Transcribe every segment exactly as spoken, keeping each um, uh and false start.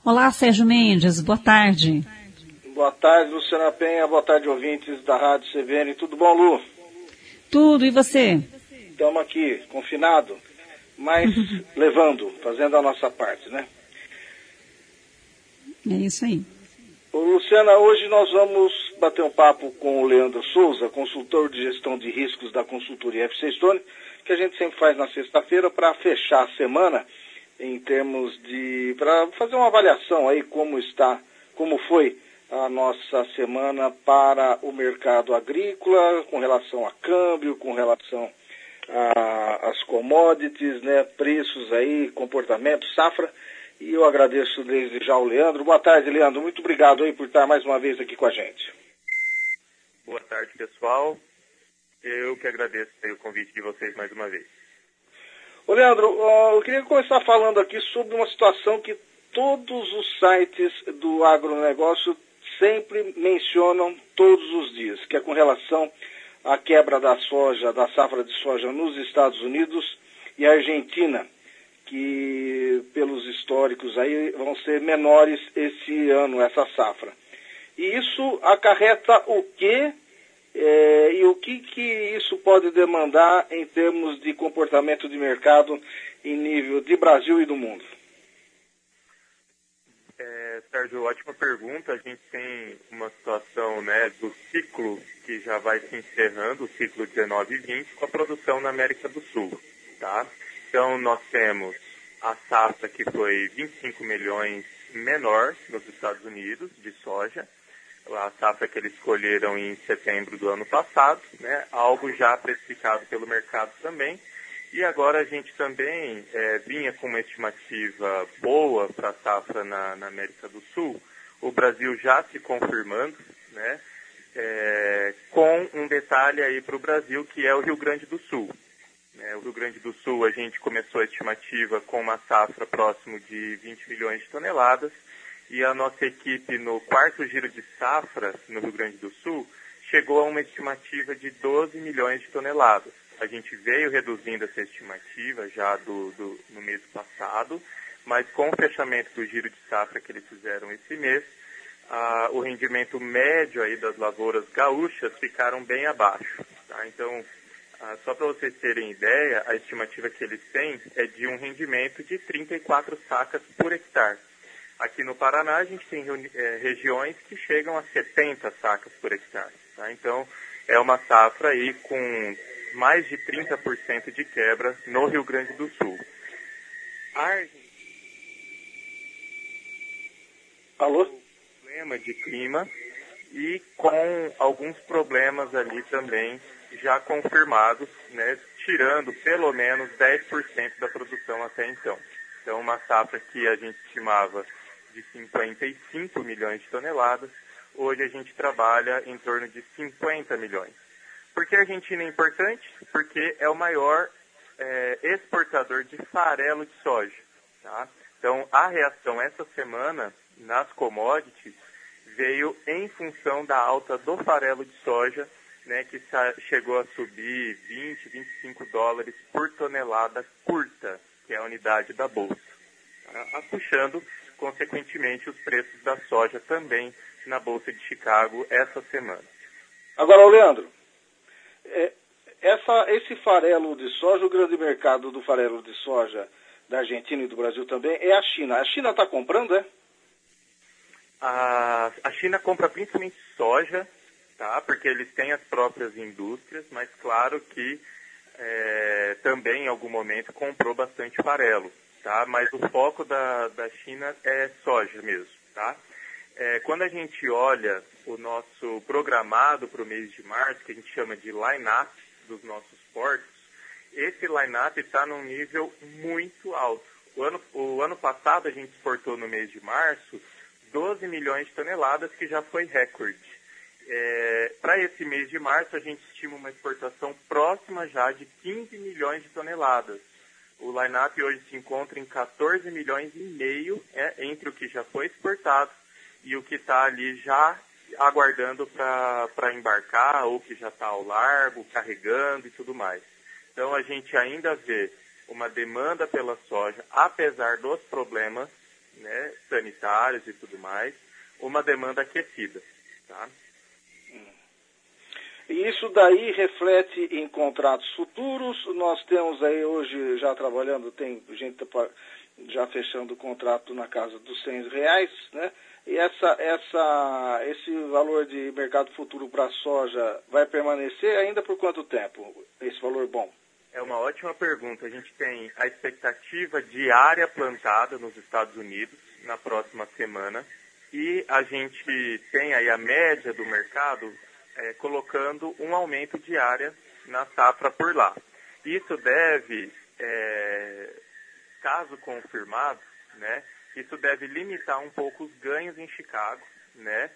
Olá, Sérgio Mendes, boa tarde. Boa tarde, Luciana Penha, boa tarde, ouvintes da Rádio C B N. Tudo bom, Lu? Tudo, e você? Estamos aqui, confinado, mas levando, fazendo a nossa parte, né? É isso aí. Ô, Luciana, hoje nós vamos bater um papo com o Leandro Souza, consultor de gestão de riscos da consultoria F C Stone, que a gente sempre faz na sexta-feira para fechar a semana em termos de... para fazer uma avaliação aí como está, como foi a nossa semana para o mercado agrícola, com relação a câmbio, com relação às commodities, né, preços aí, comportamento, safra. E eu agradeço desde já ao Leandro. Boa tarde, Leandro. Muito obrigado aí por estar mais uma vez aqui com a gente. Boa tarde, pessoal. Eu que agradeço aí o convite de vocês mais uma vez. Ô, Leandro, eu queria começar falando aqui sobre uma situação que todos os sites do agronegócio sempre mencionam todos os dias, que é com relação à quebra da soja, da safra de soja nos Estados Unidos e Argentina, que pelos históricos aí vão ser menores esse ano, essa safra. E isso acarreta o quê? É, e o que, que isso pode demandar em termos de comportamento de mercado em nível de Brasil e do mundo? É, Sérgio, ótima pergunta. A gente tem uma situação, né, do ciclo que já vai se encerrando, o ciclo dezenove e vinte, com a produção na América do Sul. Tá? Então, nós temos a safra que foi vinte e cinco milhões menor nos Estados Unidos de soja, a safra que eles escolheram em setembro do ano passado, né, algo já precificado pelo mercado também. E agora a gente também é, vinha com uma estimativa boa para a safra na, na América do Sul, o Brasil já se confirmando, né, é, com um detalhe aí para o Brasil, que é o Rio Grande do Sul. É, o Rio Grande do Sul, a gente começou a estimativa com uma safra próximo de vinte milhões de toneladas, e a nossa equipe no quarto giro de safra no Rio Grande do Sul chegou a uma estimativa de doze milhões de toneladas. A gente veio reduzindo essa estimativa já do, do, no mês passado, mas com o fechamento do giro de safra que eles fizeram esse mês, ah, o rendimento médio aí das lavouras gaúchas ficaram bem abaixo. Tá? Então, ah, só para vocês terem ideia, a estimativa que eles têm é de um rendimento de trinta e quatro sacas por hectare. Aqui no Paraná, a gente tem é, regiões que chegam a setenta sacas por hectare. Tá? Então, é uma safra aí com mais de trinta por cento de quebra no Rio Grande do Sul. Ar... Alô? Problema de clima e com alguns problemas ali também já confirmados, né, tirando pelo menos dez por cento da produção até então. Então, uma safra que a gente estimava de cinquenta e cinco milhões de toneladas, hoje a gente trabalha em torno de cinquenta milhões. Por que a Argentina é importante? Porque é o maior é, exportador de farelo de soja. Tá? Então, a reação essa semana nas commodities veio em função da alta do farelo de soja, né, que chegou a subir vinte, vinte e cinco dólares por tonelada curta, que é a unidade da bolsa, tá? Puxando, consequentemente, os preços da soja também na Bolsa de Chicago essa semana. Agora, Leandro, é, essa, esse farelo de soja, o grande mercado do farelo de soja da Argentina e do Brasil também é a China. A China está comprando, é? A, a China compra principalmente soja, tá? Porque eles têm as próprias indústrias, mas claro que é, também em algum momento comprou bastante farelo. Tá? Mas o foco da, da China é soja mesmo. Tá? É, quando a gente olha o nosso programado para o mês de março, que a gente chama de line-up dos nossos portos, esse line-up está num nível muito alto. O ano, o ano passado a gente exportou no mês de março doze milhões de toneladas, que já foi recorde. É, para esse mês de março a gente estima uma exportação próxima já de quinze milhões de toneladas. O line-up hoje se encontra em quatorze milhões e meio, é, entre o que já foi exportado e o que está ali já aguardando para embarcar, ou que já está ao largo, carregando e tudo mais. Então a gente ainda vê uma demanda pela soja, apesar dos problemas, né, sanitários e tudo mais, uma demanda aquecida. Tá? E isso daí reflete em contratos futuros. Nós temos aí hoje já trabalhando, tem gente já fechando o contrato na casa dos cem reais, né? E essa, essa, esse valor de mercado futuro para a soja vai permanecer ainda por quanto tempo, esse valor bom? É uma ótima pergunta. A gente tem a expectativa de área plantada nos Estados Unidos na próxima semana e a gente tem aí a média do mercado é, colocando um aumento de área na safra por lá. Isso deve, é, caso confirmado, né, isso deve limitar um pouco os ganhos em Chicago, né,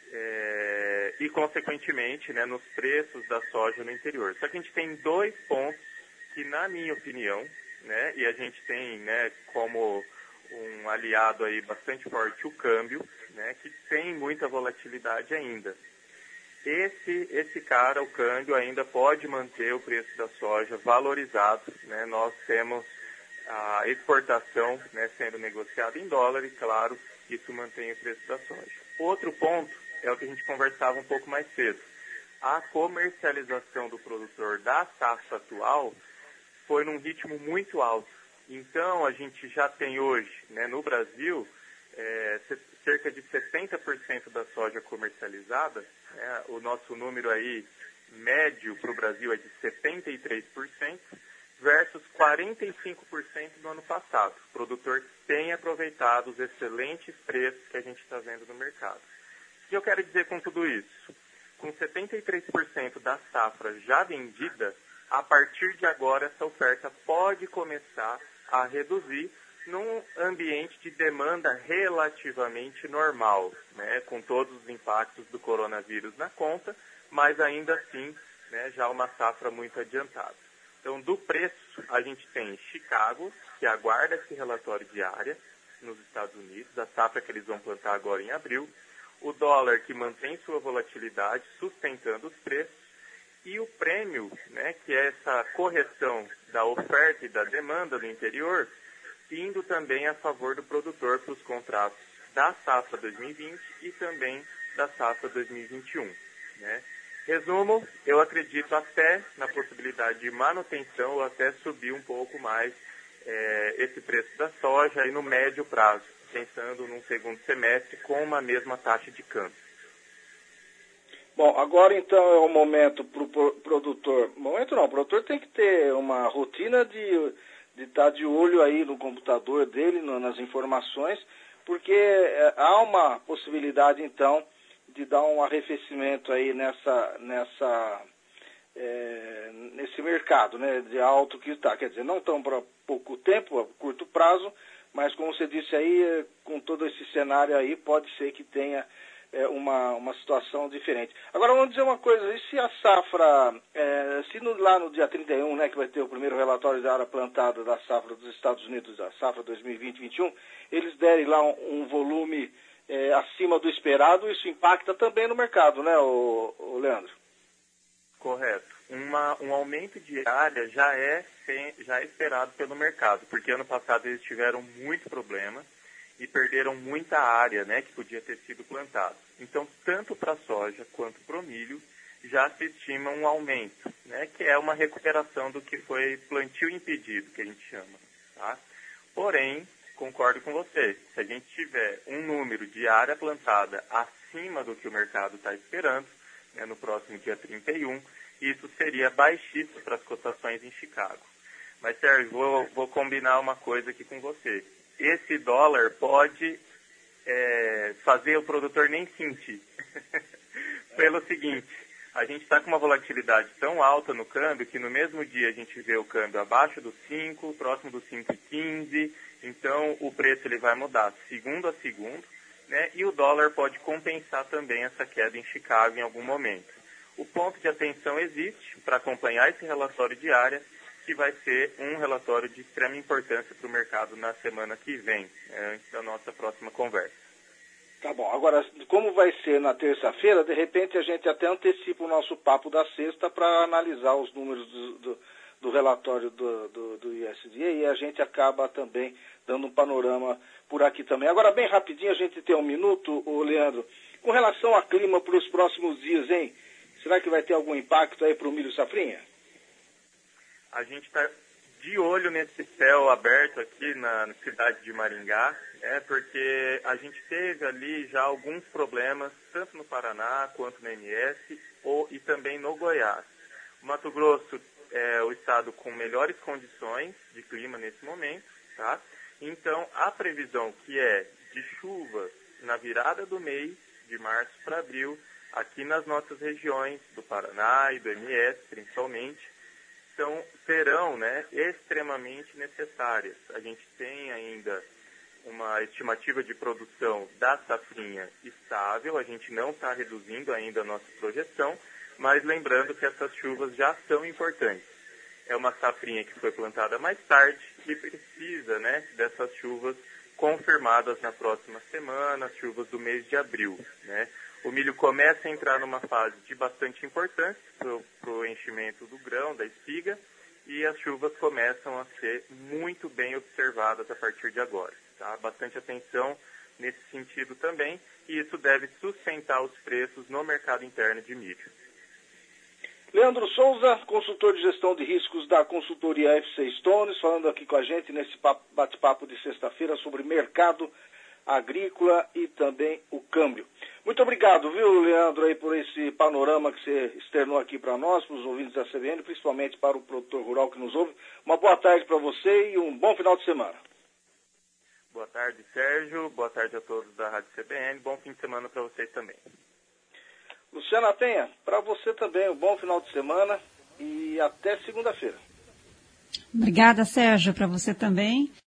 é, e consequentemente, né, nos preços da soja no interior. Só que a gente tem dois pontos que, na minha opinião, né, e a gente tem, né, como um aliado aí bastante forte o câmbio, né, que tem muita volatilidade ainda. Esse, esse cara, o câmbio, ainda pode manter o preço da soja valorizado, né? Nós temos a exportação, né, sendo negociada em dólar e, claro, isso mantém o preço da soja. Outro ponto é o que a gente conversava um pouco mais cedo. A comercialização do produtor da safra atual foi num ritmo muito alto. Então, a gente já tem hoje, né, no Brasil, é, cerca de setenta por cento da soja comercializada. Né, o nosso número aí médio para o Brasil é de setenta e três por cento versus quarenta e cinco por cento no ano passado. O produtor tem aproveitado os excelentes preços que a gente está vendo no mercado. O que eu quero dizer com tudo isso? Com setenta e três por cento da safra já vendida, a partir de agora essa oferta pode começar a reduzir num ambiente de demanda relativamente normal, né, com todos os impactos do coronavírus na conta, mas ainda assim, né, já uma safra muito adiantada. Então, do preço, a gente tem Chicago, que aguarda esse relatório de área nos Estados Unidos, a safra que eles vão plantar agora em abril, o dólar que mantém sua volatilidade, sustentando os preços, e o prêmio, né, que é essa correção da oferta e da demanda no interior, indo também a favor do produtor para os contratos da safra dois mil e vinte e também da safra dois mil e vinte e um. Né? Resumo, eu acredito até na possibilidade de manutenção ou até subir um pouco mais é, esse preço da soja aí no médio prazo, pensando num segundo semestre com uma mesma taxa de câmbio. Bom, agora então é o momento para o produtor. Momento não, o produtor tem que ter uma rotina de de estar de olho aí no computador dele, no, nas informações, porque é, há uma possibilidade então de dar um arrefecimento aí nessa, nessa, é, nesse mercado, né, de alto que está. Quer dizer, não tão para pouco tempo, a curto prazo, mas como você disse aí, com todo esse cenário aí, pode ser que tenha é, uma, uma situação diferente. Agora, vamos dizer uma coisa, e se a safra, é, se no, lá no dia trinta e um, né, que vai ter o primeiro relatório da área plantada da safra dos Estados Unidos, a safra dois mil e vinte, vinte e um, eles derem lá um, um volume é, acima do esperado, isso impacta também no mercado, né, o, o Leandro? Correto. Uma, um aumento de área já é, já é esperado pelo mercado, porque ano passado eles tiveram muito problema e perderam muita área, né, que podia ter sido plantada. Então, tanto para a soja quanto para o milho, já se estima um aumento, né, que é uma recuperação do que foi plantio impedido, que a gente chama. Tá? Porém, concordo com você, se a gente tiver um número de área plantada acima do que o mercado está esperando, né, no próximo dia trinta e um, isso seria baixíssimo para as cotações em Chicago. Mas, Sérgio, vou, vou combinar uma coisa aqui com você. Esse dólar pode é, fazer o produtor nem sentir. Pelo seguinte, a gente está com uma volatilidade tão alta no câmbio que no mesmo dia a gente vê o câmbio abaixo dos cinco, próximo dos cinco e quinze, então o preço ele vai mudar segundo a segundo, né, e o dólar pode compensar também essa queda em Chicago em algum momento. O ponto de atenção existe para acompanhar esse relatório de área, que vai ser um relatório de extrema importância para o mercado na semana que vem, antes da nossa próxima conversa. Tá bom. Agora, como vai ser na terça-feira, de repente a gente até antecipa o nosso papo da sexta para analisar os números do, do, do relatório do, do, do U S D A e a gente acaba também dando um panorama por aqui também. Agora, bem rapidinho, a gente tem um minuto, ô Leandro, com relação ao clima para os próximos dias, hein? Será que vai ter algum impacto aí para o milho safrinha? A gente está de olho nesse céu aberto aqui na, na cidade de Maringá, é porque a gente teve ali já alguns problemas, tanto no Paraná quanto no M S ou, e também no Goiás. O Mato Grosso é o estado com melhores condições de clima nesse momento, tá? Então, a previsão que é de chuvas na virada do mês, de março para abril, aqui nas nossas regiões do Paraná e do M S, principalmente, são, serão né, extremamente necessárias. A gente tem ainda uma estimativa de produção da safrinha estável, a gente não está reduzindo ainda a nossa projeção, mas lembrando que essas chuvas já são importantes. É uma safrinha que foi plantada mais tarde e precisa né, dessas chuvas confirmadas na próxima semana, as chuvas do mês de abril. Né? O milho começa a entrar numa fase de bastante importância para o enchimento do grão, da espiga, e as chuvas começam a ser muito bem observadas a partir de agora. Tá? Bastante atenção nesse sentido também, e isso deve sustentar os preços no mercado interno de milho. Leandro Souza, consultor de gestão de riscos da consultoria F C Stones, falando aqui com a gente nesse bate-papo de sexta-feira sobre mercado agrícola e também o câmbio. Muito obrigado, viu, Leandro, aí, por esse panorama que você externou aqui para nós, para os ouvintes da C B N, principalmente para o produtor rural que nos ouve. Uma boa tarde para você e um bom final de semana. Boa tarde, Sérgio. Boa tarde a todos da Rádio C B N. Bom fim de semana para vocês também. Luciana Penha, para você também um bom final de semana e até segunda-feira. Obrigada, Sérgio, para você também.